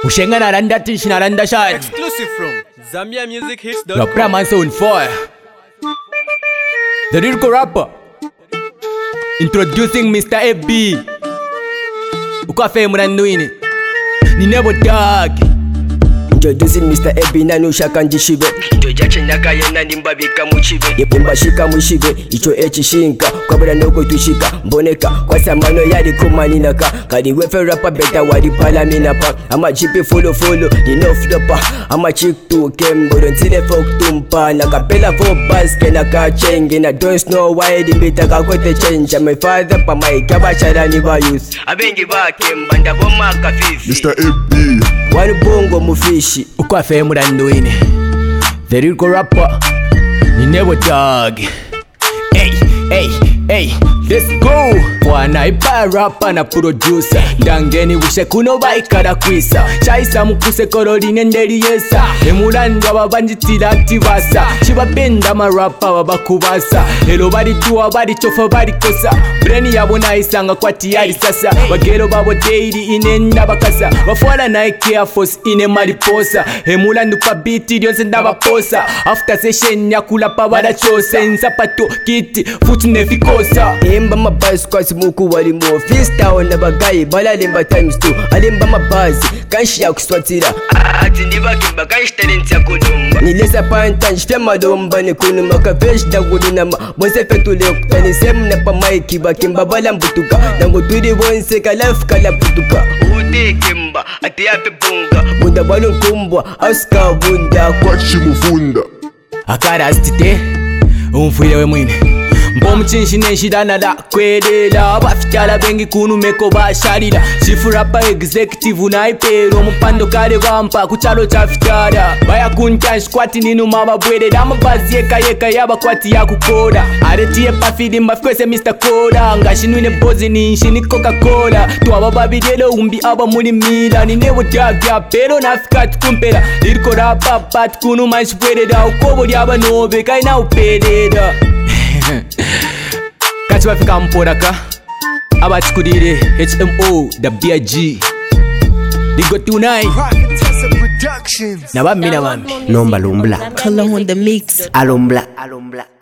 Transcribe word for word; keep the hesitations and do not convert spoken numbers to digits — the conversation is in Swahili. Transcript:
Ushenga na randa tish na randa shine. Exclusive from Zambia Music Hits dot com. Rapper man sound fire. The lyrical rapper. Introducing Mister F B. Ukwafe murandwini. Ni nebo dog. Introducing Mister F B nanu shaka njishibe. Njoja chenaka yena nimbabika muchibe. Yepimba shika mushibe. Icho echi shinka. Kwabela noko tushika. Mboneka. Kwa samano yari kumaninaka. Kani wefe rapper beta wari palaminapa. Ama jipi follow follow. Nino flopper. Ama chick to kembo. Don't see the folk tumpa. Nakapela for basket. Naka chenge. Na don't know why di beta kakote change. My father pa my kabachara ni ba youth. Abengi ba kemba. Ndaboma kafifi. Mister F B. Wani bongo mufishi. Ukwafe murandwini. The lyrical rapper. Ni nebo dog. Hey, hey, hey, let's go. Wana ipa rapper na producer. Ndangeni wishe kuno baikara kwisa. Chaisa mukuse korori ngenderi yesa. Emuranda babanjitira aktivasa. Chibapenda ma rapper babakubasa. Elo bari tuwa bari chofa bari kosa. Breni yabo na isanga kwa tiyari sasa. Bagero babo daily inenda bakasa. Bafwala na ike Air Force ine mariposa. Emulandu kwa biti dionse ndabaposa. After session ya kulapa bada chose. Nsapato kiti futi nefikosa. Imba mabazi kwa simuku wali mo freestyle na bagayi bala limba times two. Alimba mabazi kanshi ya kuswatira. Ati ndiba kimba kanshi talent ya kudumba. Nilesa panta njifya madomba ni kunuma kavesh da gudinama. Bonse fetu leo kutani semu na pa maiki ba kimba bala mbutuka. Nango turi bonse kalafu kala putuka. Ude kimba ati yape bunga. Bunda balu nkumbwa auska bunda kwa chimufunda. Akara astite umfuile we mwine. Mpomu chinshi nenshidana da kwelela. Bafitala bengi kunu meko basharira. Chifu rapper executive na ipero. Mpando kare bampa kuchalo chafitara. Baya kuncha squati ninu mama bwede. Dama bazi yeka yeka yaba kwati ya kukoda. Aretiye pafidi mbafikwese Mister Koda. Ngashinwine bozi ninshi ni Coca-Cola. Tuwa babidelo umbi aba muni mila. Ninewo jaga pero nafika tukumpera. Liriko rapa pat kunu manshi bwede da. Ukobo diaba nobe kaina upede da. Kati wafika mpodaka abachikulire H M O the B I G Digo tonight na bamina mami Nomba lumbla Color on the mix. Alumbla Alumbla